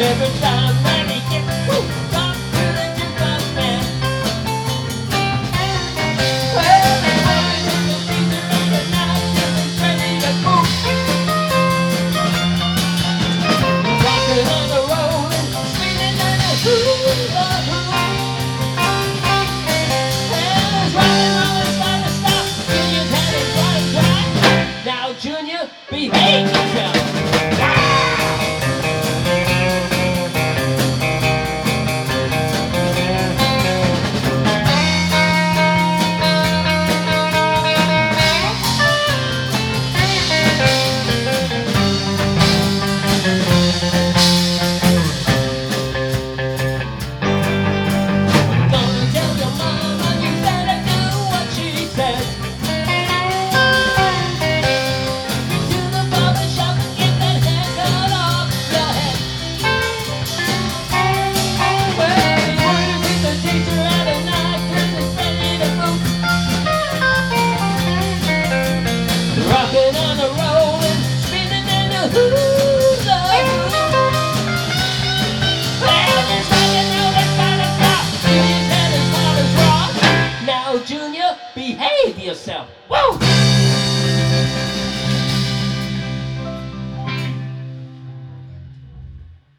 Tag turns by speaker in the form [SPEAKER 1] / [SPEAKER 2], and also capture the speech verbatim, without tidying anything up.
[SPEAKER 1] every time that he gets woo, talk to the jukebox man. Well, they always hit the teacher and the night till he's ready to move. Rocking on the road and spinning in a hula hoop. Well, his rock and roll is gonna stop. Junior's had his bottom dry. Now, Junior, behave yourself. Gonna tell your mama you better do what she says. To the barber shop and get that haircut off your head. Well, he works with the teacher at a night till he's ready to move. Rocking on the roll and spinning in a hula hoop. Well, this rock and roll is gonna stop. Junior's had his father's rock. Now, Junior, behave yourself. Woo!